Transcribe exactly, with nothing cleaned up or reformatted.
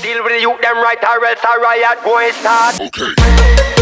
Deal with the youth them right or else a riot going start. Okay.